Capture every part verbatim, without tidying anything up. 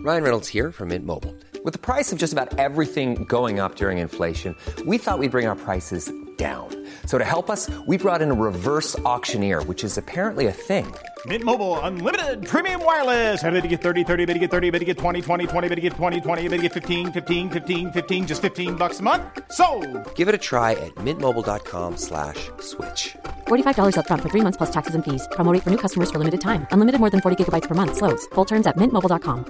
Ryan Reynolds here from Mint Mobile. With the price of just about everything going up during inflation, we thought we'd bring our prices down. So to help us, we brought in a reverse auctioneer, which is apparently a thing. Mint Mobile Unlimited Premium Wireless. How to get thirty, thirty, how to get thirty, how to get twenty, twenty, twenty, how to get twenty, twenty, how to get fifteen, fifteen, fifteen, fifteen, just fifteen bucks a month? Sold! Give it a try at mintmobile.com slash switch. forty-five dollars up front for three months plus taxes and fees. Promo rate for new customers for limited time. Unlimited more than forty gigabytes per month. Slows full terms at mint mobile dot com.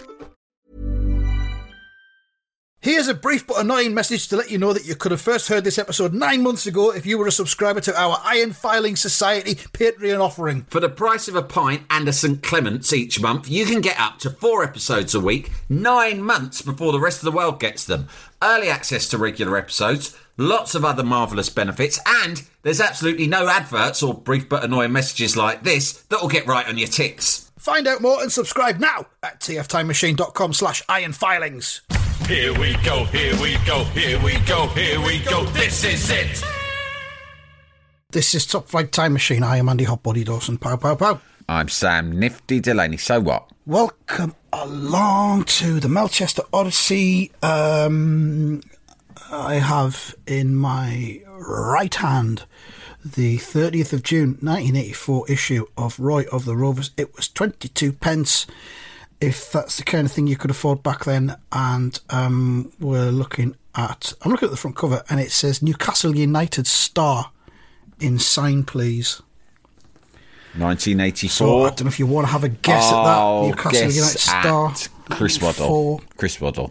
Here's a brief but annoying message to let you know that you could have first heard this episode nine months ago if you were a subscriber to our Iron Filing Society Patreon offering. For the price of a pint and a Saint Clement's each month, you can get up to four episodes a week, nine months before the rest of the world gets them. Early access to regular episodes, lots of other marvellous benefits, and there's absolutely no adverts or brief but annoying messages like this that'll get right on your tits. Find out more and subscribe now at tftimemachine.com slash ironfilings. Here we go, here we go, here we go, here we go, this is it! This is Top Flight Time Machine. I am Andy Hotbody Dawson. Pow, pow, pow. I'm Sam Nifty Delaney. So what? Welcome along to the Melchester Odyssey. Um, I have in my right hand the thirtieth of June nineteen eighty-four issue of Roy of the Rovers. It was twenty-two pence, if that's the kind of thing you could afford back then. And um, we're looking at, I'm looking at the front cover and it says Newcastle United star in sign, please. nineteen eighty-four. So I don't know if you want to have a guess oh, at that. Newcastle guess United star. At Chris Waddle. For, Chris Waddle.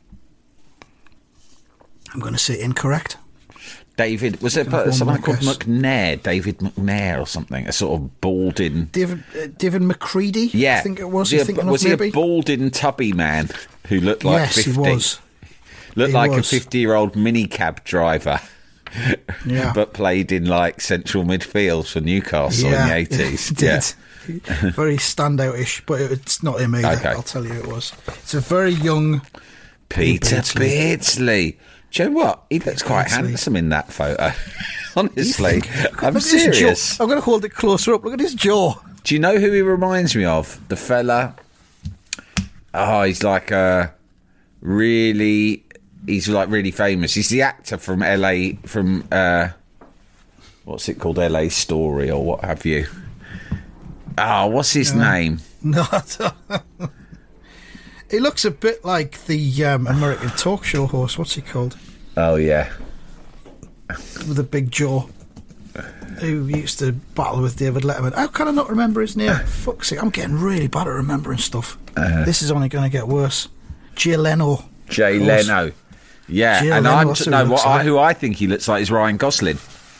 I'm going to say incorrect. David, was it someone called McNair? David McNair or something? A sort of balding... David uh, David McCready? Yeah. I think it was. Was he, a, thinking was of, he maybe? a balding tubby man who looked like yes, fifty? Yes, he was. Looked he like was. a fifty-year-old minicab driver. Yeah. But played in like central midfield for Newcastle yeah, in the eighties. It did. Yeah. Very standout-ish, but it's not him either. Okay. I'll tell you it was. It's a very young Peter Beardsley. Beardsley. Do you know what? He looks quite Beardsley. handsome in that photo. Honestly, I'm serious. I'm going to hold it closer up. Look at his jaw. Do you know who he reminds me of? The fella. Oh, he's like a really. He's like really famous. He's the actor from L A. From uh, what's it called? L A Story or what have you? Oh, what's his no. name? No. He looks a bit like the um, American talk show host. What's he called? Oh, yeah. With a big jaw. Who used to battle with David Letterman. How can I not remember his name? Fuck's sake, I'm getting really bad at remembering stuff. Uh, this is only going to get worse. Jay Leno. Jay Leno. Yeah, Jay and Leno, I'm t- no, what like. I, who I think he looks like is Ryan Gosling.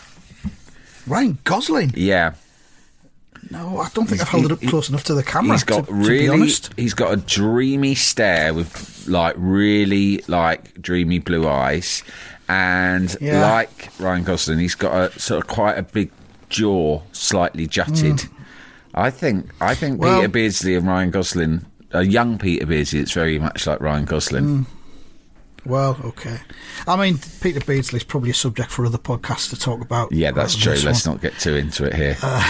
Ryan Gosling? Yeah. No, I don't think he's, I've held it up he, close enough to the camera. He's got to, really, to be honest. He's got a dreamy stare with like really like dreamy blue eyes, and yeah. like Ryan Gosling, he's got a sort of quite a big jaw, slightly jutted. Mm. I think I think well, Peter Beardsley and Ryan Gosling, a young Peter Beardsley, it's very much like Ryan Gosling. Mm. Well, okay. I mean, Peter Beardsley's probably a subject for other podcasts to talk about. Yeah, that's true. Let's one. not get too into it here. Uh,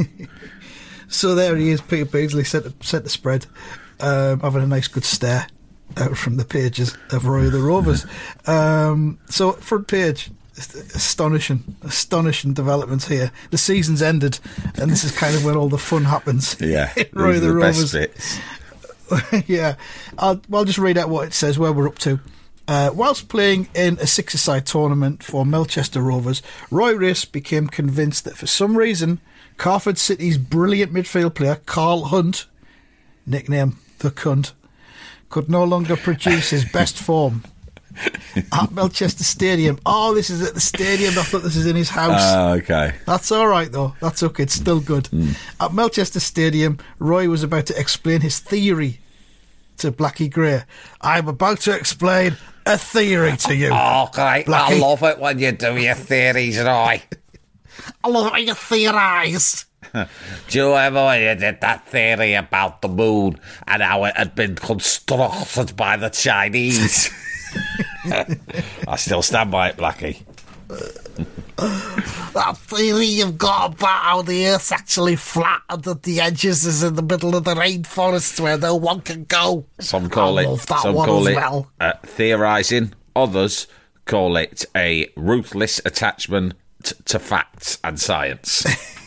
So there he is, Peter Beardsley, set the, set the spread, um, having a nice good stare out from the pages of Roy of the Rovers. Um, so front page, astonishing, astonishing developments here. The season's ended, and this is kind of where all the fun happens. Yeah, Roy of the, the Rovers. Best bits. Yeah, I'll, I'll just read out what it says, where we're up to. Uh, whilst playing in a six-a-side tournament for Melchester Rovers, Roy Race became convinced that for some reason Carford City's brilliant midfield player Carl Hunt, nickname The Cunt, could no longer produce his best form at Melchester Stadium. Oh, this is at the stadium. I thought this is in his house. Oh, uh, okay. That's all right, though. That's okay. It's still good. Mm. At Melchester Stadium, Roy was about to explain his theory to Blackie Gray. I'm about to explain a theory to you. Oh, great. Blackie. I love it when you do your theories, Roy. I love when you theorise. Do you remember when you did that theory about the moon and how it had been constructed by the Chinese? I still stand by it, Blackie. That theory you've got about how the Earth's actually flat and that the edges is in the middle of the rainforest where no one can go. Some call I it, love that some one call as it well. uh, theorising. Others call it a ruthless attachment t- to facts and science.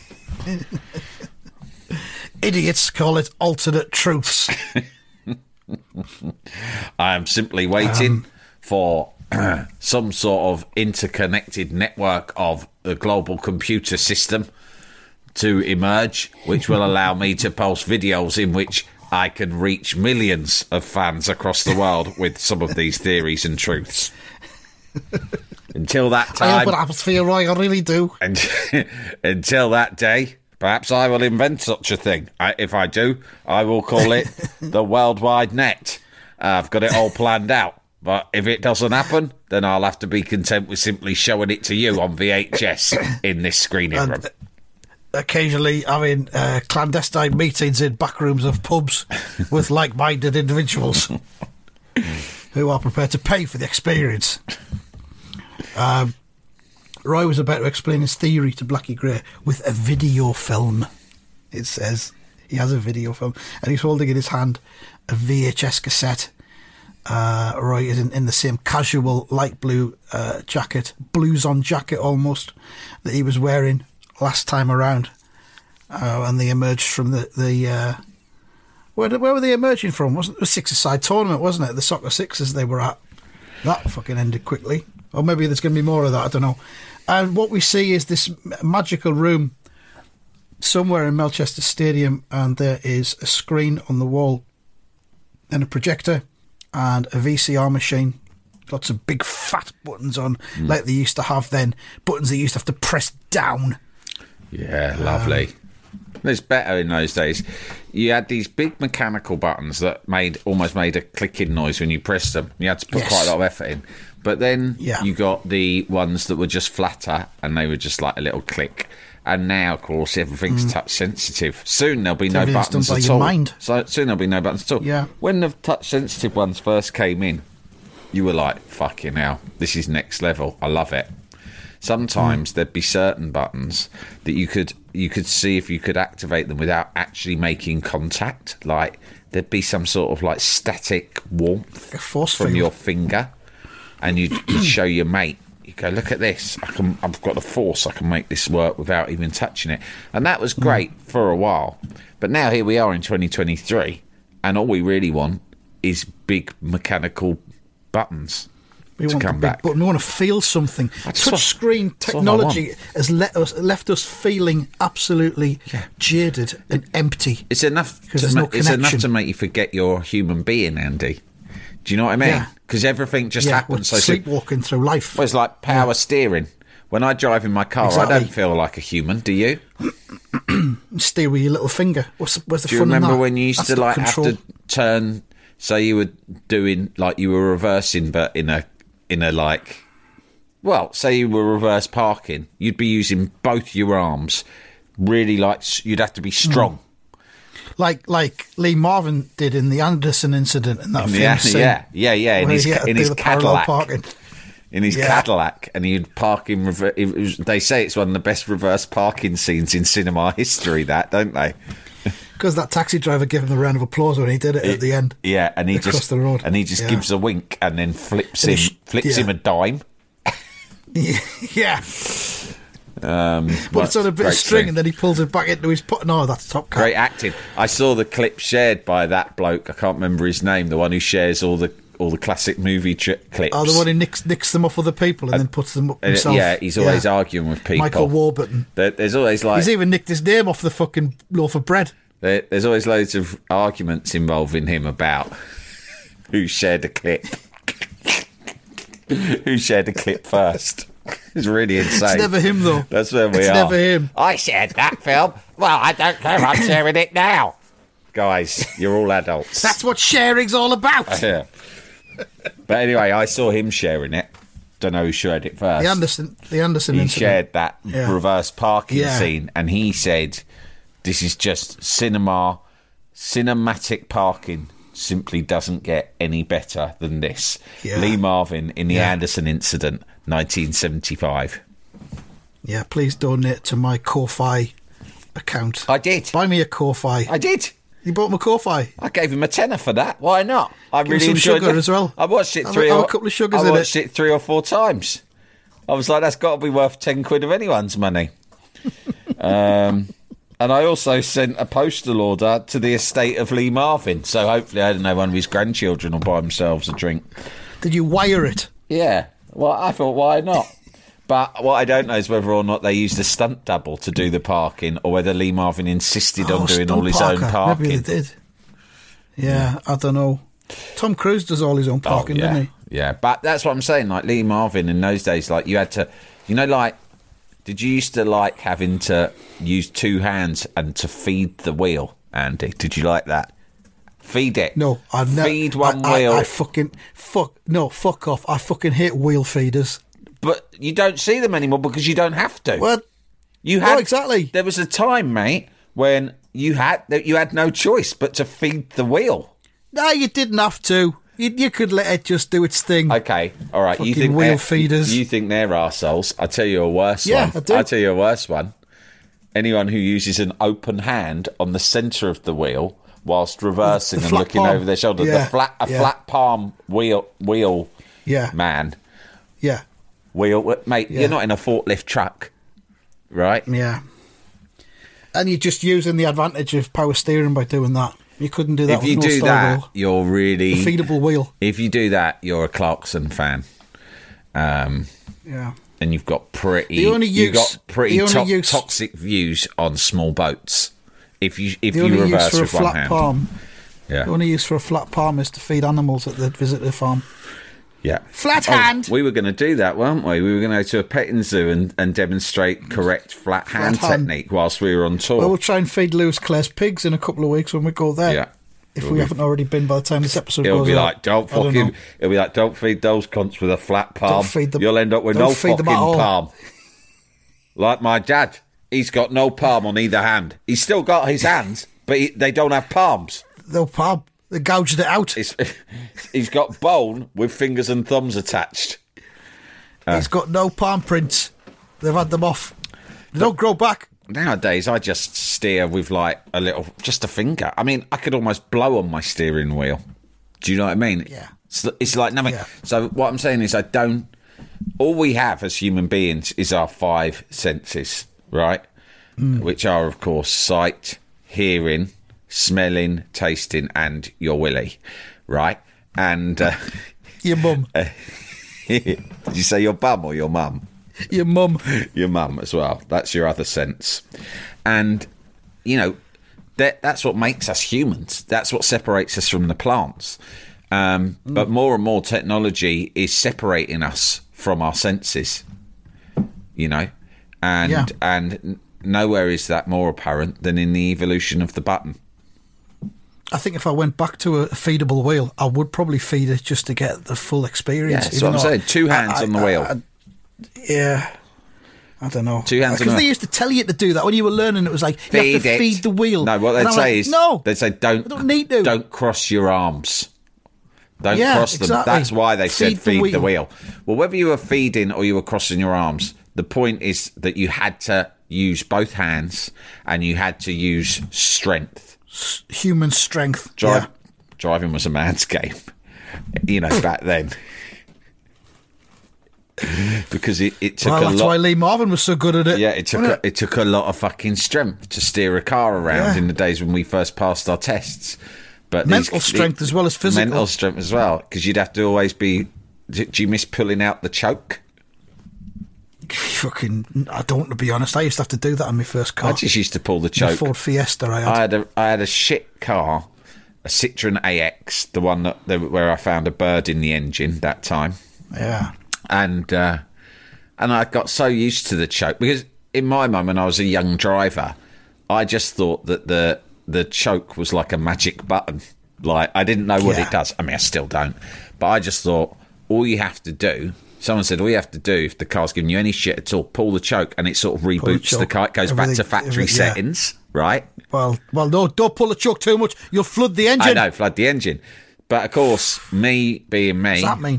Idiots call it alternate truths. I am simply waiting Um, for some sort of interconnected network of the global computer system to emerge, which will allow me to post videos in which I can reach millions of fans across the world with some of these theories and truths. Until that I hope time, it happens for you, Roy, I really do. and until that day, perhaps I will invent such a thing. I, if I do, I will call it the World Wide Net. Uh, I've got it all planned out. But if it doesn't happen, then I'll have to be content with simply showing it to you on V H S in this screening And room. occasionally having uh, clandestine meetings in back rooms of pubs with like-minded individuals who are prepared to pay for the experience. Um, Roy was about to explain his theory to Blackie Grey with a video film. It says he has a video film, and he's holding in his hand a V H S cassette. Uh, Roy is in, in the same casual light blue uh, jacket, blues-on jacket almost, that he was wearing last time around. Uh, and they emerged from the... the uh, where, did- where were they emerging from? Wasn't it a six-a-side tournament, wasn't it? The Soccer Sixes they were at. That fucking ended quickly. Or maybe there's going to be more of that, I don't know. And what we see is this magical room somewhere in Melchester Stadium, and there is a screen on the wall and a projector and a V C R machine. Lots of big fat buttons on, mm. like they used to have then. Buttons they used to have to press down. Yeah, lovely. Um, it's better in those days. You had these big mechanical buttons that made almost made a clicking noise when you pressed them. You had to put Yes. quite a lot of effort in. But then Yeah. you got the ones that were just flatter and they were just like a little click. And now, of course, everything's mm. touch sensitive. Soon there'll be no Everything's buttons done by at your all. mind. So soon there'll be no buttons at all. Yeah. When the touch sensitive ones first came in, you were like, fucking hell, this is next level. I love it. Sometimes mm. there'd be certain buttons that you could you could see if you could activate them without actually making contact. Like there'd be some sort of like static warmth Like a force from field. your finger, and you'd, you'd show your mate. You go, look at this. I can. I've got the force. I can make this work without even touching it. And that was great mm. for a while. But now here we are in twenty twenty-three, and all we really want is big mechanical buttons. We to want come the big back. button. We want to feel something. That's what- Touchscreen that's what I technology want. has let us, left us feeling absolutely Yeah. jaded and empty. It's enough. To there's ma- no it's enough connection. to make you forget you're a human being, Andy. Do you know what I mean? Yeah. Because everything just Yeah, we're happens so soon. sleepwalking through life. Well, it's like power steering. When I drive in my car, I Exactly. don't feel like a human. Do you? Steer with your little finger. What's, where's the Do you fun in remember that? when you used That's to not like control. have to turn? Say you were doing like you were reversing, but in a in a like. Well, say you were reverse parking. You'd be using both your arms. Really, like s- you'd have to be strong. like like Lee Marvin did in the Anderson incident in that Yeah, famous scene. yeah, yeah, yeah. In where his he had to in do his the parallel Cadillac. parking. in his Yeah. Cadillac, and he'd park in reverse. It was, they say it's one of the best reverse parking scenes in cinema history. That, don't they? Because that taxi driver gave him a round of applause when he did it, at the end. Yeah, and he Across just the road. and he just Yeah. gives a wink and then flips And him he sh- flips yeah. him a dime. yeah. Um, But it's on a bit of string, and then he pulls it back into his pot. No, that's top cat. Great acting. I saw the clip shared by that bloke. I can't remember his name. The one who shares all the all the classic movie tri- clips. Oh, the one who nicks, nicks them off other people and then puts them up Uh, himself. yeah, he's always Yeah. arguing with people. Michael Warburton. There, there's always like He's even nicked his name off the fucking loaf of bread. there, there's always loads of arguments involving him about who shared a clip. Who shared a clip first? It's really insane. It's never him, though. That's where we it's are. It's never him. I shared that film. Well, I don't care. I'm sharing it now. Guys, you're all adults. That's what sharing's all about. Yeah. But anyway, I saw him sharing it. Don't know who shared it first. The Anderson, the Anderson he incident. shared that Yeah. reverse parking Yeah. scene, and he said, "This is just cinema, cinematic parking. Simply doesn't get any better than this." Yeah. Lee Marvin in the Yeah. Anderson incident, nineteen seventy-five. Yeah, please donate to my Ko-Fi account. I did. Buy me a Ko-Fi. I did. You bought him a Ko-Fi? I gave him a tenner for that. Why not? I Give really him some enjoyed sugar it. as well. I watched it Have three a- have or a couple of sugars I in watched it. it three or four times. I was like, that's got to be worth ten quid of anyone's money. um, and I also sent a postal order to the estate of Lee Marvin. So hopefully, I don't know, one of his grandchildren will buy themselves a drink. Did you wire it? Yeah. Well, I thought, why not? But what I don't know is whether or not they used a stunt double to do the parking, or whether Lee Marvin insisted Oh, on doing stunt all his parker. own parking. Maybe they did. Yeah, I don't know. Tom Cruise does all his own parking, oh, yeah. doesn't he? Yeah, but that's what I'm saying. Like Lee Marvin in those days, like you had to, you know, like, did you used to like having to use two hands and to feed the wheel, Andy? Did you like that? Feed it. No, I've never. Feed one I, wheel. I, I fucking fuck. No, fuck off. I fucking hate wheel feeders. But you don't see them anymore because you don't have to. Well, you no, had exactly. There was a time, mate, when you had that you had no choice but to feed the wheel. No, you didn't have to. You, you could let it just do its thing. Okay, all right. Fucking You think wheel they're- feeders. You think they're arseholes. I'll tell you a worse Yeah, one. I do. I'll tell you a worse one. Anyone who uses an open hand on the centre of the wheel whilst reversing The and flat looking palm. over their shoulder. Yeah, The flat, a yeah. flat palm wheel, wheel Yeah, man. yeah, Wheel, mate, Yeah. you're not in a forklift truck, right? yeah. And you're just using the advantage of power steering by doing that. You couldn't do that If with you no do stall that, wheel. you're really... The feedable wheel. If you do that, you're a Clarkson fan. Um, Yeah. and you've got pretty... The only you've use- got pretty the only to- use- toxic views on small boats. If you if The you only use reverse for a with one flat hand. palm. Yeah. The only use for a flat palm is to feed animals at the visitor farm. Yeah. Flat Oh, hand. we were going to do that, weren't we? We were going to go to a petting zoo and, and demonstrate correct flat, hand, hand. technique whilst we were on tour. Well, we'll try and feed Lewis Clare's pigs in a couple of weeks when we go there. Yeah. If It'll we be- haven't already been by the time this episode It'll goes be out. like, don't I don't fucking... know. It'll be like, don't feed those cunts with a flat palm. Don't feed them- You'll end up with don't no feed them fucking at all. palm. Like my dad. He's got no palm on either hand. He's still got his hands, but he, they don't have palms. No palm. They gouged it out. It's, he's got bone with fingers and thumbs attached. He's got no palm prints. They've had them off. They don't grow back. Nowadays, I just steer with like a little, just a finger. I mean, I could almost blow on my steering wheel. Do you know what I mean? Yeah. It's, it's like nothing. Yeah. So what I'm saying is, I don't. All we have as human beings is our five senses, right? Mm. Which are, of course, sight, hearing, smelling, tasting, and your willy, right? And uh, Your mum. did you say your bum or your mum? Your mum. Your mum as well. That's your other sense. And, you know, that, that's what makes us humans. That's what separates us from the plants. Um, Mm. But more and more technology is separating us from our senses, you know, and Yeah. and n- nowhere is that more apparent than in the evolution of the button. I think if I went back to a feedable wheel, I would probably feed it just to get the full experience. Yeah, that's even what I'm though saying. Two hands I- on the I- wheel. I- yeah. I don't know. Two hands on Because the they wheel. used to tell you to do that when you were learning. It was like, you have to it. feed the wheel. No, what And they'd I'm say like, is, no, they'd say, don't, I don't need to. don't cross your arms. Don't Yeah, cross them. exactly. That's why they said Feed the feed the wheel. wheel. Well, whether you were feeding or you were crossing your arms, the point is that you had to use both hands and you had to use strength. Human strength. Drive, Yeah. Driving was a man's game, you know, back then. Because it, it took Well, a that's lot. why Lee Marvin was so good at it. Yeah, it took wasn't a, it took a lot of fucking strength to steer a car around Yeah. in the days when we first passed our tests. But Mental these- strength as well as physical. Mental strength as well, because you'd have to always be. Do do you miss pulling out the choke? Fucking, I don't, to be honest. I used to have to do that on my first car. I just used to pull the My choke. Ford Fiesta I had. I had a I had a shit car, a Citroen A X, the one that the, where I found a bird in the engine that time. yeah. and uh, and I got so used to the choke because in my mind when I was a young driver, I just thought that the the choke was like a magic button. Like I didn't know what Yeah. it does. I mean, I still don't, but I just thought all you have to do. Someone said all you have to do if the car's giving you any shit at all, pull the choke, and it sort of the reboots the, choke. car. It goes back to Everything- factory every- yeah. settings, right? Well, well, no, don't pull the choke too much. You'll flood the engine. I know, flood the engine. But of course, me being me, What's that mean?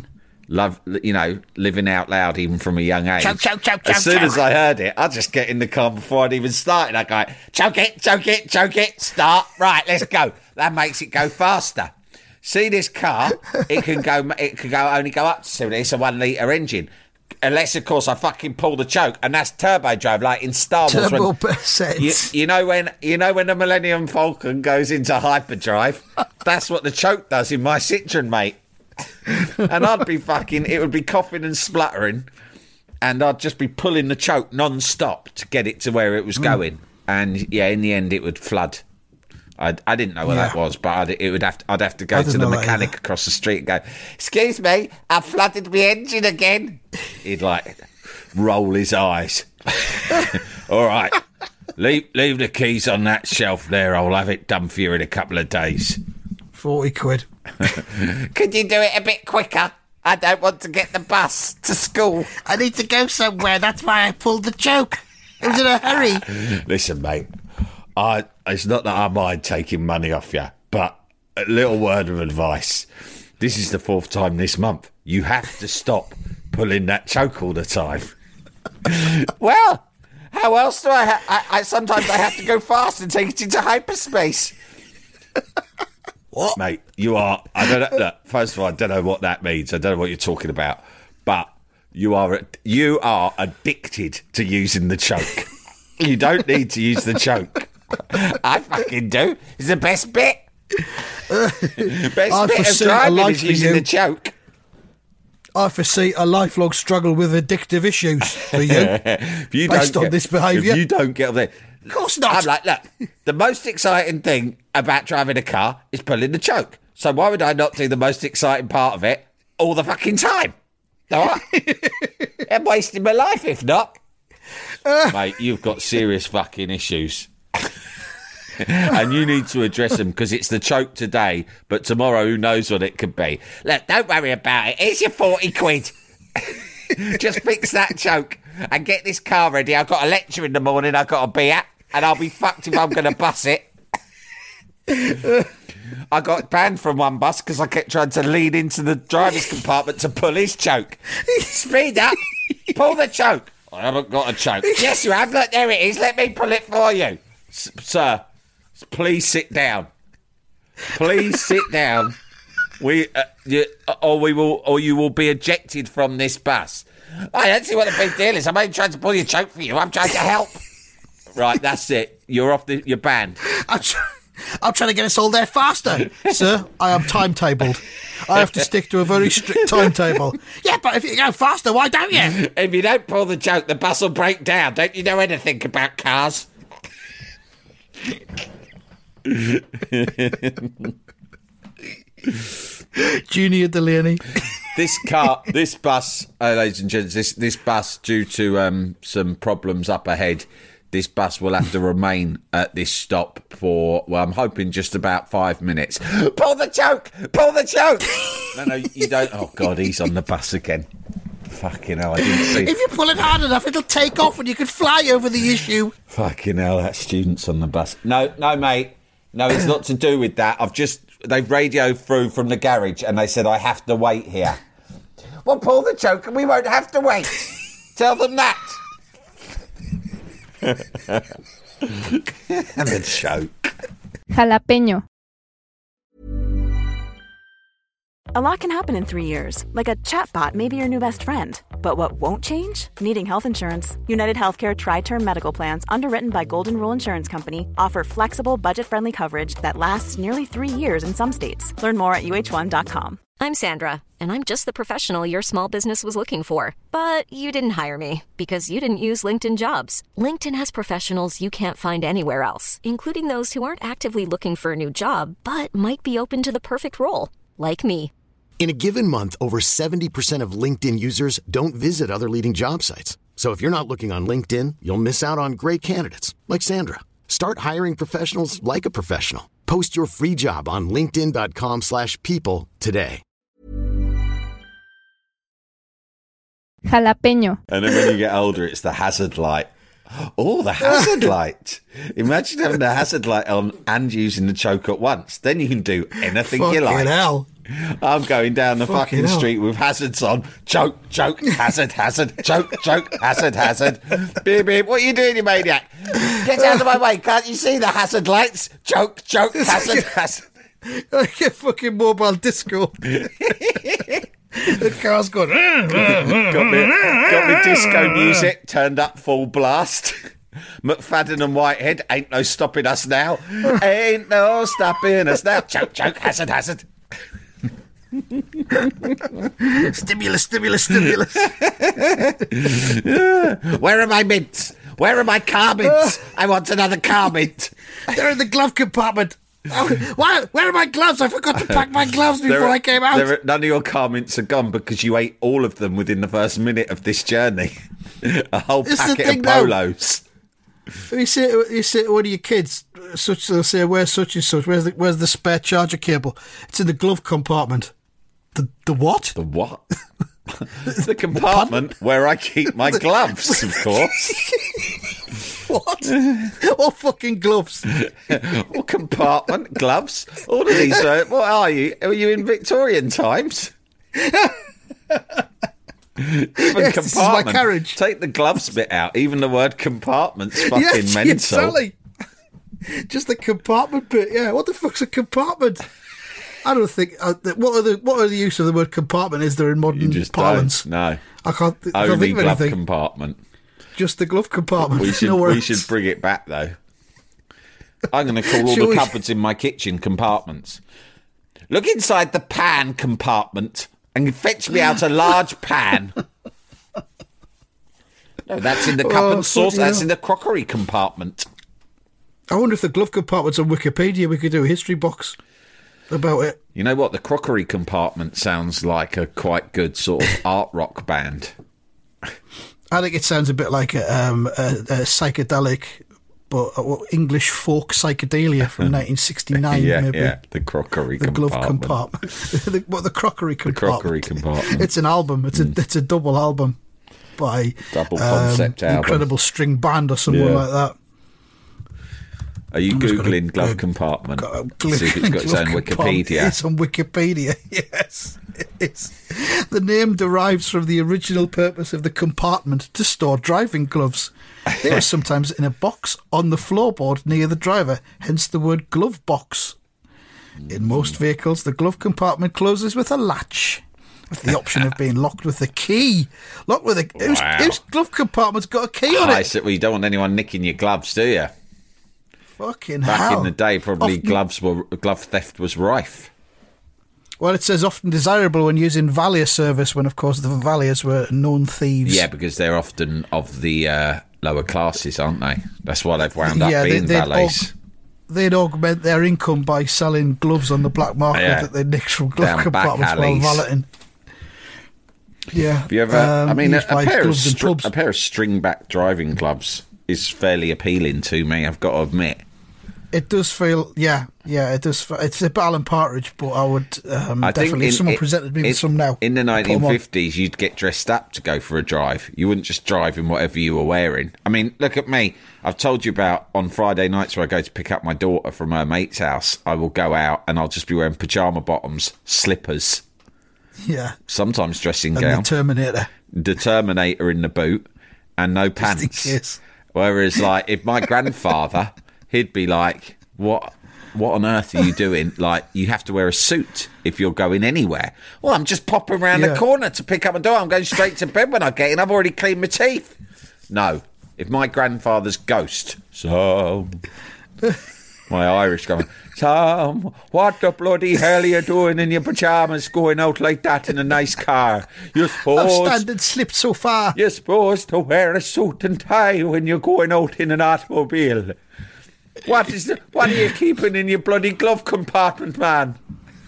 love, you know, living out loud even from a young age. Choke, choke, choke, as choke, soon choke. as I heard it, I just get in the car before I'd even started. I go, choke it, choke it, choke it, start. Right, let's go. That makes it go faster. See this car? It can go. It can go only go up to seventy. It's a one litre engine. Unless, of course, I fucking pull the choke, and that's turbo drive, like in Star Wars. Turbo when, percent. you, you know when you know when the Millennium Falcon goes into hyperdrive. That's what the choke does in my Citroen, mate. And I'd be fucking. It would be coughing and spluttering, and I'd just be pulling the choke non-stop to get it to where it was going. Mm. And yeah, in the end, it would flood. I, I didn't know what yeah. that was, but I'd, it would have to, I'd have to go I to the know mechanic across the street and go, excuse me, I've flooded my engine again. He'd like roll his eyes. All right, leave leave the keys on that shelf there. I'll have it done for you in a couple of days. forty quid. Could you do it a bit quicker? I don't want to get the bus to school. I need to go somewhere. That's why I pulled the choke. I was in a hurry. Listen, mate. I, it's not that I mind taking money off you, but a little word of advice. This is the fourth time this month. You have to stop pulling that choke all the time. Well, how else do I, ha- I, I sometimes I have to go fast and take it into hyperspace. What? Mate, you are... I don't know... Look, first of all, I don't know what that means. I don't know what you're talking about. But you are you are addicted to using the choke. You don't need to use the choke. I fucking do. It's the best bit. Best I bit of foresee a driving life is for using you. the choke. I foresee a lifelong struggle with addictive issues for you, if you based don't on get, this behaviour. If you don't get up there... Of course not. I'm like, look, the most exciting thing about driving a car is pulling the choke. So why would I not do the most exciting part of it all the fucking time? All right? I'm wasting my life if not. Uh, Mate, you've got serious fucking issues. And you need to address them because it's the choke today, but tomorrow who knows what it could be. Look, don't worry about it. Here's your forty quid. Just fix that choke and get this car ready. I've got a lecture in the morning I've got to be at, and I'll be fucked if I'm going to bus it. I got banned from one bus because I kept trying to lean into the driver's compartment to pull his choke. Speed up. Pull the choke. I haven't got a choke. Yes, you have. Look, there it is. Let me pull it for you. S- sir, please sit down. Please sit down. We, uh, you, or we will, or you will be ejected from this bus. I don't see what the big deal is. I'm only trying to pull your choke for you. I'm trying to help. Right, that's it. You're off the. You're banned. I'm, tr- I'm trying to get us all there faster, sir. I am timetabled. I have to stick to a very strict timetable. Yeah, but if you go faster, why don't you? If you don't pull the choke, the bus will break down. Don't you know anything about cars? Junior Delaney. This car, this bus, uh, ladies and gents, this this bus, due to um, some problems up ahead, this bus will have to remain at this stop for, well, I'm hoping just about five minutes. Pull the choke! Pull the choke! No, no, you don't. Oh, God, he's on the bus again. Fucking hell, I didn't see. If you pull it hard enough, it'll take off and you can fly over the issue. Fucking hell, that student's on the bus. No, no, mate. No, it's not to do with that. I've just, they've radioed through from the garage and they said I have to wait here. Well, pull the choke and we won't have to wait. Tell them that. And a choke. Jalapeño. A lot can happen in three years, like a chatbot may be your new best friend. But what won't change? Needing health insurance. United Healthcare Tri-Term Medical Plans, underwritten by Golden Rule Insurance Company, offer flexible, budget-friendly coverage that lasts nearly three years in some states. Learn more at U H one dot com. I'm Sandra, and I'm just the professional your small business was looking for. But you didn't hire me because you didn't use LinkedIn Jobs. LinkedIn has professionals you can't find anywhere else, including those who aren't actively looking for a new job, but might be open to the perfect role, like me. In a given month, over seventy percent of LinkedIn users don't visit other leading job sites. So if you're not looking on LinkedIn, you'll miss out on great candidates like Sandra. Start hiring professionals like a professional. Post your free job on linkedin dot com slash people today. Jalapeño. And then when you get older, it's the hazard light. Oh, the hazard light. Imagine having the hazard light on and using the choke at once. Then you can do anything you like. Fucking hell. I'm going down the Fucking fucking hell. street with hazards on. Choke, choke, hazard, hazard, choke, choke, hazard, hazard. Beep, beep. What are you doing, you maniac? Get out of my way. Can't you see the hazard lights? Choke, choke, hazard, hazard. Like a fucking mobile disco. The car's going. got, me, got me disco music turned up full blast. McFadden and Whitehead, ain't no stopping us now. Ain't no stopping us now. Choke, choke, hazard, hazard. Stimulus, stimulus, stimulus. Where are my mints? Where are my car mints? I want another car mint. They're in the glove compartment. Oh, why, where are my gloves? I forgot to pack my gloves before There are- I came out. there are- none of your car mints are gone because you ate all of them within the first minute of this journey. A whole This is the packet thing of now. Polos. You say, you say to one of your kids, such they'll say, "Where's such and such? Where's the where's the spare charger cable?" It's in the glove compartment. The the what? The what? The compartment where I keep my gloves, of course. What? What fucking gloves? What compartment? Gloves? All of these are... What are you? Are you in Victorian times? Even Yes, this is my compartment. carriage. Take the gloves bit out. Even the word compartment's fucking Yes, mental. exactly. Just the compartment bit. Yeah. What the fuck's a compartment? I don't think. Uh, th- what are the what are the use of the word compartment? Is there in modern You just parlance? don't. No. I can't, th- I can't Only think of glove anything. compartment. Just the glove compartment. We should No we worries. should bring it back though. I'm going to call all Shall the we- cupboards in my kitchen compartments. Look inside the pan compartment and fetch me out a large pan. No, that's in the cup Oh, and sauce. fucking That's hell. in the crockery compartment. I wonder if the glove compartment's on Wikipedia. We could do a history box about it. You know what? The crockery compartment sounds like a quite good sort of art rock band. I think it sounds a bit like a, um, a, a psychedelic, but uh, English folk psychedelia from nineteen sixty-nine. yeah, maybe. yeah. The crockery The glove compartment. compartment. the, what, the crockery compartment. crockery compartment. It's an album. It's a it's a double album by Double um, concept album. Incredible String Band or someone Yeah. like that. Are you I'm just gonna- googling glove uh, compartment? Got a See if it's got its glove own compartment. Wikipedia. It's on Wikipedia. Yes, it's the name derives from the original purpose of the compartment to store driving gloves. They were sometimes in a box on the floorboard near the driver, hence the word glove box. In most vehicles, the glove compartment closes with a latch, with the option of being locked with a key. Locked with a whose, Wow. whose glove compartment's got a key on I it? said, well, you don't want anyone nicking your gloves, do you? Fucking Back hell! in the day, probably Often- gloves were glove theft was rife. Well, it says often desirable when using valet service, when of course the valets were known thieves. Yeah, because they're often of the uh, lower classes, aren't they? That's why they've wound up Yeah, they- being they'd valets. aug- They'd augment their income by selling gloves on the black market Yeah. that they nicked from glove Down back compartments while alleys. valeting. Yeah. Have you ever? um, I mean, a, used a by pair of gloves in str- pubs. a pair of stringback driving gloves is fairly appealing to me. I've got to admit. It does feel, yeah, yeah, it does. Feel, it's a bit Alan Partridge, but I would um, I think definitely, in, if someone in- presented me in- with some now. in the I'd put 'em nineteen on. fifties, you'd get dressed up to go for a drive. You wouldn't just drive in whatever you were wearing. I mean, look at me. I've told you about on Friday nights where I go to pick up my daughter from her mate's house. I will go out and I'll just be wearing pyjama bottoms, slippers, Yeah. sometimes dressing And gown, the Terminator. the Terminator in the boot, and no Just in pants. case. Whereas, like, if my grandfather, he'd be like, "What? What on earth are you doing? Like, you have to wear a suit if you're going anywhere." Well, I'm just popping around Yeah. the corner to pick up a door. I'm going straight to bed when I get in. I've already cleaned my teeth. No, if my grandfather's ghost, so my Irish going, Tom, what the bloody hell are you doing in your pajamas, going out like that in a nice car? You're I've supposed. standing slipped so far. You're supposed to wear a suit and tie when you're going out in an automobile. What is the, what are you keeping in your bloody glove compartment, man?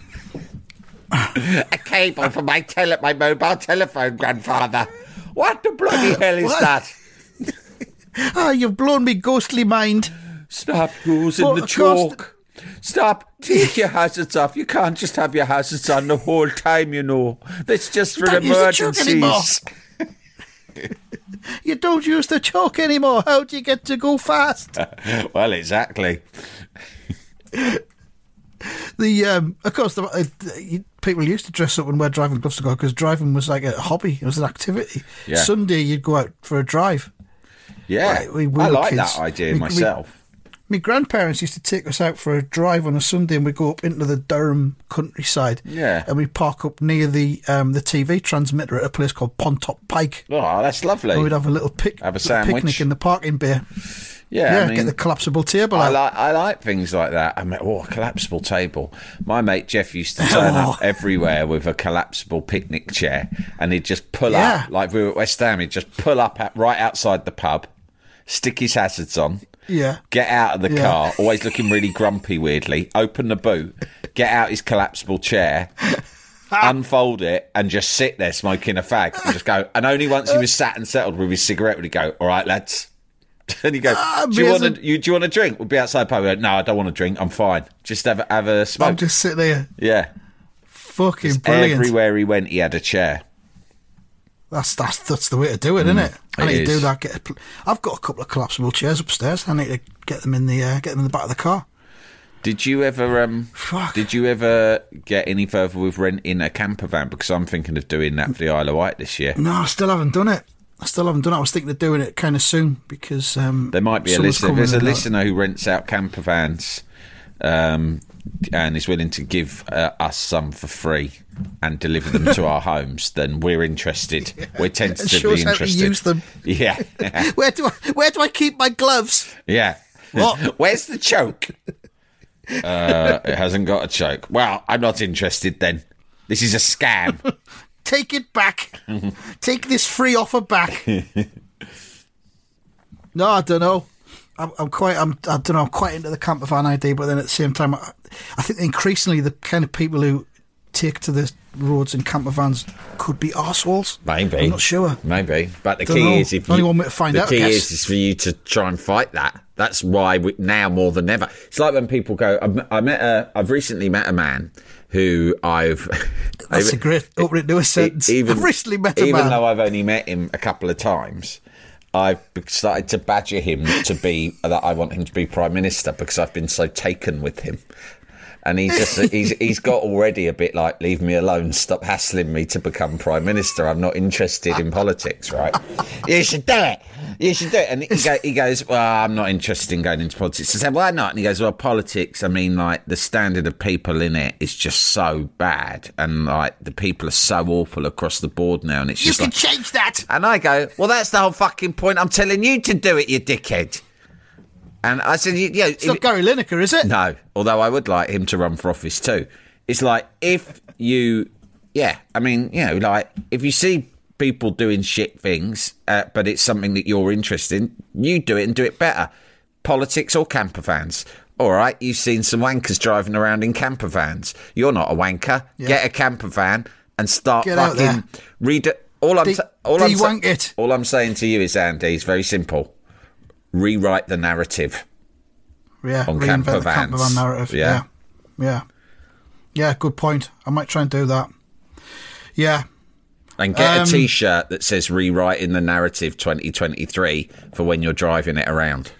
A cable for my tele, my mobile telephone, grandfather. What the bloody hell is What? that? Ah, you've blown me ghostly mind. Stop using Well, the of course chalk. Stop. Take your hazards off. You can't just have your hazards on the whole time, you know. That's just for Don't use the chalk emergencies. You don't use the choke anymore. How do you get to go fast? Well, exactly. The um, of course, the, uh, the, people used to dress up and wear driving gloves to go because driving was like a hobby. It was an activity. Yeah. Sunday, you'd go out for a drive. Yeah, Like, we- we I were like kids. that idea We- we- myself. My grandparents used to take us out for a drive on a Sunday, and we'd go up into the Durham countryside. Yeah. And we'd park up near the um, the T V transmitter at a place called Pontop Pike. Oh, that's lovely. And we'd have a little, pic- Have a little sandwich. picnic in the parking bay. Yeah, Yeah, I mean, get the collapsible table I out. like I like things like that. I mean, oh, a collapsible table. My mate Jeff used to turn Oh. up everywhere with a collapsible picnic chair, and he'd just pull Yeah. up like we were at West Ham. He'd just pull up at, right outside the pub, stick his hazards on, Yeah. get out of the Yeah. car, always looking really grumpy, weirdly. Open the boot, get out his collapsible chair. Unfold it and just sit there smoking a fag and just go. And only once he was sat and settled with his cigarette would he go, "All right, lads." And he goes, Ah, do, you want amazing. a, you, do you want a drink? We'll be outside the pub. We go, no, I don't want a drink. I'm fine. Just have a, have a smoke. I'm just sitting there. yeah. Fucking Just brilliant. everywhere he went, he had a chair. That's that's that's the way to do it, isn't it? I it need to do is. that. Get a, pl- I've got a couple of collapsible chairs upstairs. I need to get them in the uh, get them in the back of the car. Did you ever um? Fuck. Did you ever get any further with renting a camper van? Because I'm thinking of doing that for the Isle of Wight this year. No, I still haven't done it. I still haven't done it. I was thinking of doing it kind of soon because um, There might be a summer's listener. coming There's a and that. listener who rents out camper vans, um, and is willing to give uh, us some for free and deliver them to our homes. Then we're interested. We're It tentatively shows how to interested. use them. Yeah, Where do I where do I keep my gloves? yeah. What? Where's the choke? Uh, it hasn't got a choke. Well, I'm not interested then. This is a scam. Take it back. Take this free offer back. No, I don't know. I'm, I'm quite. I'm. I don't know. I'm quite into the camper van idea, but then at the same time, I, I think increasingly the kind of people who take to the roads in camper vans could be arseholes. Maybe. I'm not sure. Maybe. But the Don't key know. is if Only you, one way to find the out, I key guess. is, is for you to try and fight that. That's why we, now more than ever. It's like when people go. I've, I met a. I've recently met a man who I've. That's a great opening to a sentence. I've recently met a even man. though I've only met him a couple of times, I've started to badger him to be that I want him to be prime minister because I've been so taken with him. And he just he's he's got already a bit like, leave me alone, stop hassling me to become prime minister. I'm not interested in politics, right? You should do it. You should do it. And he, go, he goes, well, I'm not interested in going into politics. I said, why not? And he goes, well, politics, I mean, like, the standard of people in it is just so bad. And, like, the people are so awful across the board now. And it's You just can like... change that. And I go, well, that's the whole fucking point. I'm telling you to do it, you dickhead. And I said, you, you know, It's not Gary Lineker, is it? no, although I would like him to run for office too. It's like, if you, yeah, I mean, you know, like, if you see people doing shit things, uh, but it's something that you're interested in, you do it and do it better. Politics or camper vans. All right, you've seen some wankers driving around in camper vans. You're not a wanker. Yeah. Get a camper van and start Get out fucking read it. All I'm, De- sa- all, I'm de-wank it. all I'm saying to you is, Andy, is very simple. Rewrite the narrative. Yeah, On reinvent camper the camper vans. van narrative. Yeah. yeah, yeah, yeah. Good point. I might try and do that. Yeah, And get Um, a T-shirt that says "Rewriting the Narrative twenty twenty-three" for when you're driving it around.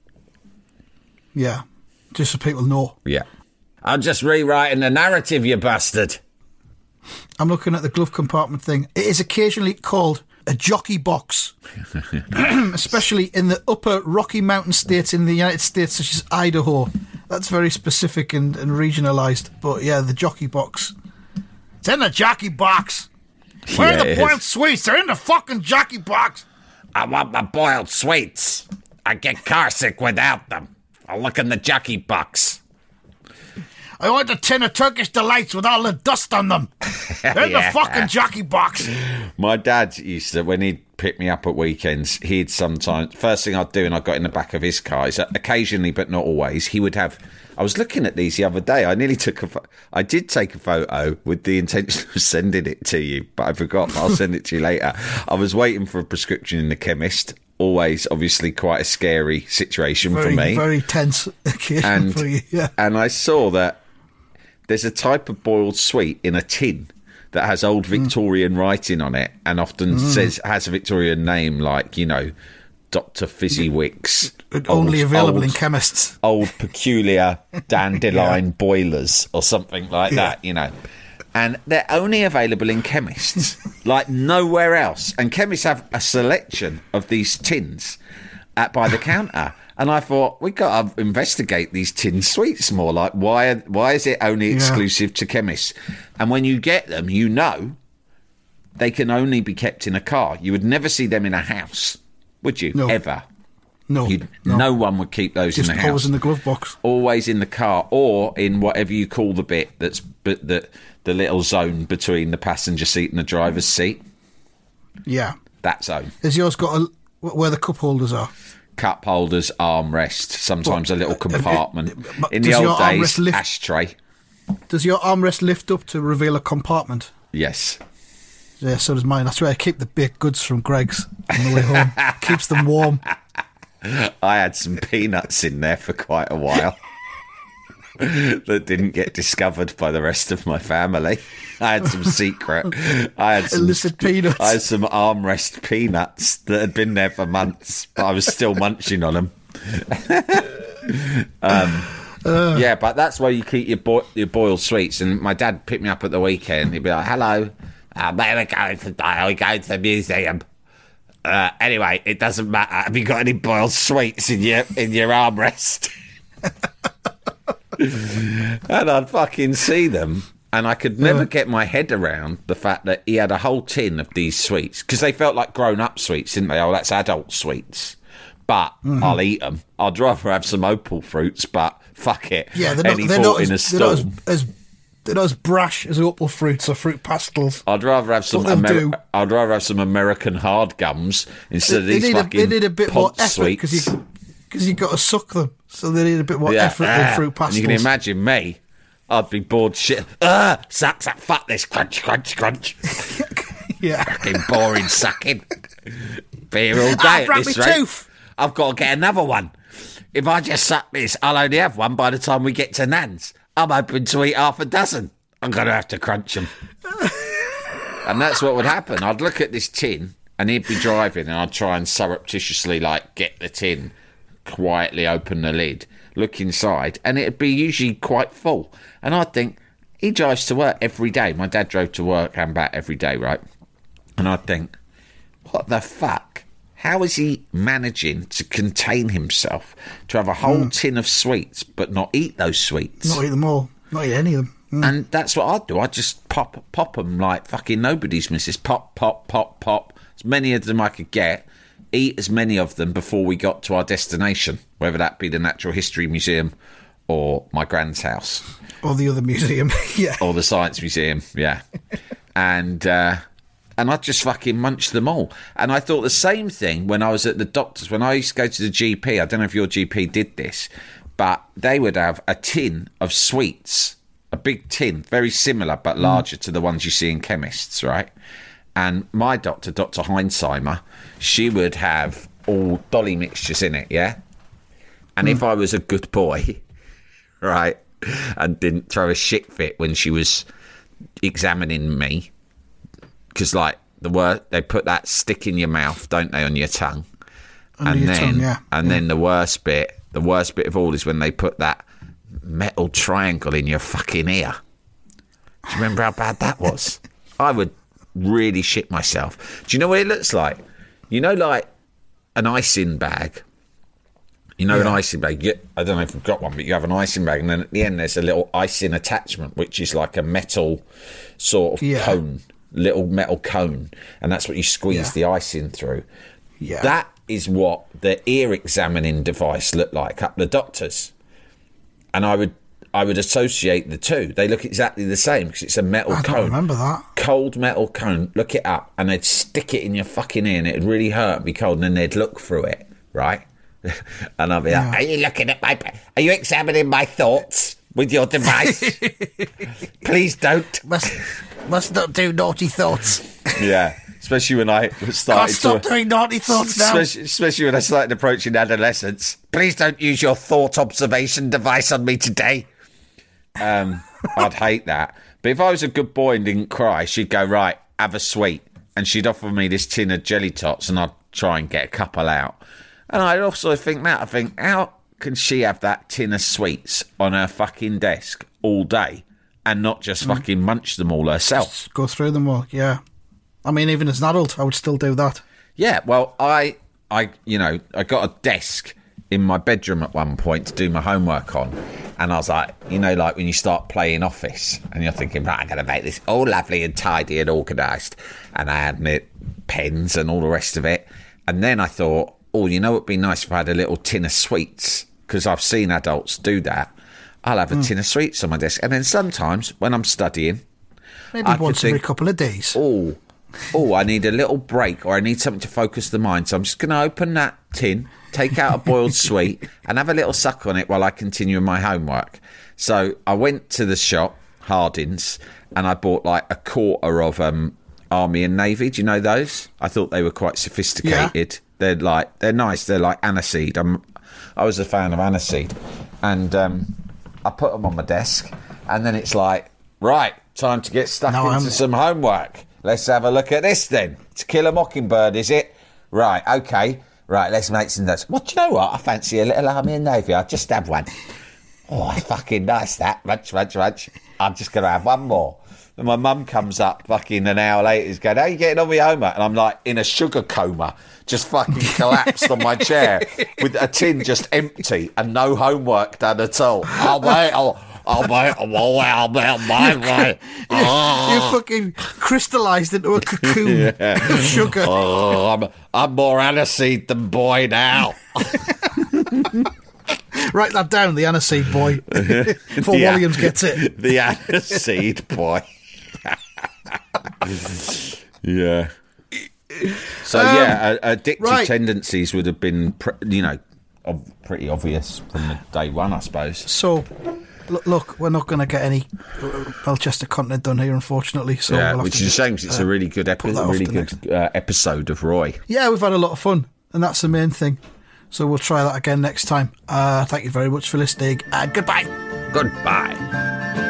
yeah. Just so people know. Yeah. I'm just rewriting the narrative, you bastard. I'm looking at the glove compartment thing. It is occasionally called a jockey box, especially in the upper Rocky Mountain states in the United States, such as Idaho. That's very specific and, and regionalised. But yeah, the jockey box. It's in the jockey box. Where Yeah, are the it boiled is. sweets? They're in the fucking jockey box. I want my boiled sweets. I get carsick without them. I'll look in the jockey box. I want a tin of Turkish delights with all the dust on them. They're in Yeah. the fucking jockey box. My dad used to, when he'd pick me up at weekends, he'd sometimes, first thing I'd do, and I got in the back of his car, is that occasionally, but not always, he would have, I was looking at these the other day, I nearly took a, pho- I did take a photo with the intention of sending it to you, but I forgot, I'll send it to you later. I was waiting for a prescription in the chemist, always obviously quite a scary situation Very, for me. very tense occasion and, for you. Yeah. and I saw that there's a type of boiled sweet in a tin that has old Victorian mm. writing on it, and often mm. says has a Victorian name, like, you know, Doctor Fizzywicks. Only old, available old, in chemists. Old peculiar dandelion yeah. boilers or something like yeah. that, you know. And they're only available in chemists, like nowhere else. And chemists have a selection of these tins at by the counter. And I thought, we've got to investigate these tin sweets more. Like, why why is it only yeah. exclusive to chemists? And when you get them, you know they can only be kept in a car. You would never see them in a house, would you? No. Ever. No, no. No one would keep those Just in the house. always in the glove box. Always in the car, or in whatever you call the bit that's but the, the little zone between the passenger seat and the driver's seat. Yeah. That zone. Has yours got a, where the cup holders are? Cup holders, armrest, sometimes but, a little compartment. Uh, in the old days, lift, ashtray. Does your armrest lift up to reveal a compartment? Yes. Yeah, so does mine. That's where I keep the baked goods from Greg's on the way home. Keeps them warm. I had some peanuts in there for quite a while that didn't get discovered by the rest of my family. I had some secret. I had some illicit peanuts. I had some armrest peanuts that had been there for months, but I was still munching on them. um, uh. Yeah, but that's where you keep your bo- your boiled sweets. And my dad picked me up at the weekend. He'd be like, "Hello, uh, where are we going today? We going to the museum." Uh, anyway, it doesn't matter. Have you got any boiled sweets in your in your armrest? And I'd fucking see them, and I could never get my head around the fact that he had a whole tin of these sweets, because they felt like grown-up sweets, didn't they? Oh, that's adult sweets. But mm-hmm. I'll eat them. I'd rather have some opal fruits, but fuck it. Yeah, they're Any not, they're not, in as, a they're not as, as they're not as brash as opal fruits or fruit pastels. I'd rather have some. Amer- I'd rather have some American hard gums instead of they, these they fucking. A, they need a bit more effort because you because you got to suck them, so they need a bit more yeah. effort ah. than fruit pastels. And you can imagine me. I'd be bored shit. Ah, suck, suck, fuck this, crunch, crunch, crunch. Yeah, fucking boring sucking. Be here all day ah, at this rate. Tooth. I've got to get another one. If I just suck this, I'll only have one by the time we get to Nan's. I'm hoping to eat half a dozen. I'm going to have to crunch them. And that's what would happen. I'd look at this tin, and he'd be driving, and I'd try and surreptitiously, like, get the tin, quietly open the lid, look inside, and it'd be usually quite full. And I'd think, he drives to work every day. My dad drove to work and back every day, right? And I'd think, what the fuck? How is he managing to contain himself to have a whole mm. tin of sweets but not eat those sweets? Not eat them all. Not eat any of them. Mm. And that's what I'd do. I'd just pop pop them like fucking nobody's missus. Pop, pop, pop, pop. As many of them I could get. Eat as many of them before we got to our destination, whether that be the Natural History Museum or my grand's house. Or the other museum, yeah. Or the Science Museum, yeah. and... uh And I'd just fucking munch them all. And I thought the same thing when I was at the doctor's. When I used to go to the G P, I don't know if your G P did this, but they would have a tin of sweets, a big tin, very similar but larger mm. to the ones you see in chemists, right? And my doctor, Doctor Heinsheimer, she would have all dolly mixtures in it, yeah? And mm. if I was a good boy, right, and didn't throw a shit fit when she was examining me, because, like, the word they put that stick in your mouth, don't they, on your tongue? Under and your then, tongue, yeah. And yeah. then the worst bit, the worst bit of all is when they put that metal triangle in your fucking ear. Do you remember how bad that was? I would really shit myself. Do you know what it looks like? You know, like an icing bag. You know, yeah. an icing bag. You, I don't know if you've got one, but you have an icing bag, and then at the end there's a little icing attachment, which is like a metal sort of yeah. cone. Little metal cone, and that's what you squeeze yeah. the ice in through. Yeah, that is what the ear examining device looked like up the doctor's. And I would, I would associate the two. They look exactly the same because it's a metal I cone. I don't remember that. Cold metal cone. Look it up, and they'd stick it in your fucking ear, and it'd really hurt and be cold, and then they'd look through it, right? And I'd be yeah. like, "Are you looking at my? Are you examining my thoughts with your device? Please don't." Must, must not do naughty thoughts. Yeah, especially when I started Can't stop to, doing naughty thoughts now. Especially, especially when I started approaching adolescence. Please don't use your thought observation device on me today. Um, I'd hate that. But if I was a good boy and didn't cry, she'd go, right, have a sweet. And she'd offer me this tin of jelly tots and I'd try and get a couple out. And I'd also think that, I think, how can she have that tin of sweets on her fucking desk all day and not just mm. fucking munch them all herself? Just go through them all, yeah. I mean, even as an adult, I would still do that. Yeah, well, I, I, you know, I got a desk in my bedroom at one point to do my homework on. And I was like, you know, like when you start playing Office and you're thinking, right, I'm going to make this all lovely and tidy and organised. And I had my pens and all the rest of it. And then I thought, oh, you know, it'd be nice if I had a little tin of sweets, because I've seen adults do that. I'll have a mm. tin of sweets on my desk. And then sometimes when I'm studying, maybe I once every think, couple of days. Oh, oh, I need a little break, or I need something to focus the mind. So I'm just going to open that tin, take out a boiled sweet and have a little suck on it while I continue my homework. So I went to the shop, Hardin's, and I bought like a quarter of um, Army and Navy. Do you know those? I thought they were quite sophisticated. Yeah. They're like, they're nice. They're like aniseed. I'm, I was a fan of aniseed. And um, I put them on my desk, and then it's like, right, time to get stuck no, into I'm... some homework. Let's have a look at this then. To Kill a Mockingbird, is it? Right, okay. Right, let's make some notes. Well, do you know what? I fancy a little Army and Navy. I'll just have one. Oh, fucking nice, that. Munch, munch, munch. I'm just going to have one more. And my mum comes up fucking an hour later. He's going, how are you getting on with your homework? And I'm like in a sugar coma, just fucking collapsed on my chair with a tin just empty and no homework done at all. Oh, mate, oh, oh, mate, oh, well, mate, mate, mate. Oh. You fucking crystallised into a cocoon yeah. of sugar. Oh, I'm, I'm more aniseed than boy now. Write that down, the aniseed boy. Before the, Williams gets it. The aniseed boy. Yeah. So, um, yeah, addictive right. tendencies would have been, you know, pretty obvious from the day one, I suppose. So, look, we're not going to get any Melchester content done here, unfortunately. So yeah, we'll which is a shame because it's uh, a really good, epi- really good uh, episode of Roy. Yeah, we've had a lot of fun, and that's the main thing. So we'll try that again next time. Uh, thank you very much for listening, and goodbye. Goodbye.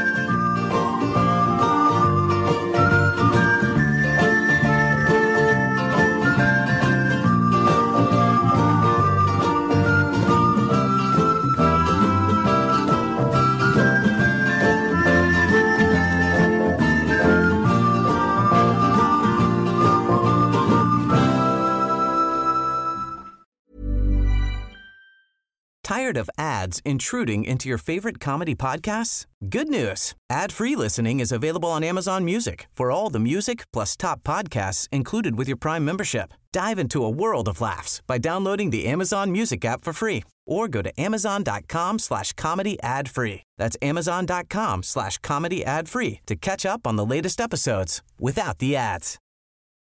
Tired of ads intruding into your favorite comedy podcasts? Good news. Ad-free listening is available on Amazon Music for all the music plus top podcasts included with your Prime membership. Dive into a world of laughs by downloading the Amazon Music app for free or go to amazon.com slash comedy ad free. That's amazon.com slash comedy ad free to catch up on the latest episodes without the ads.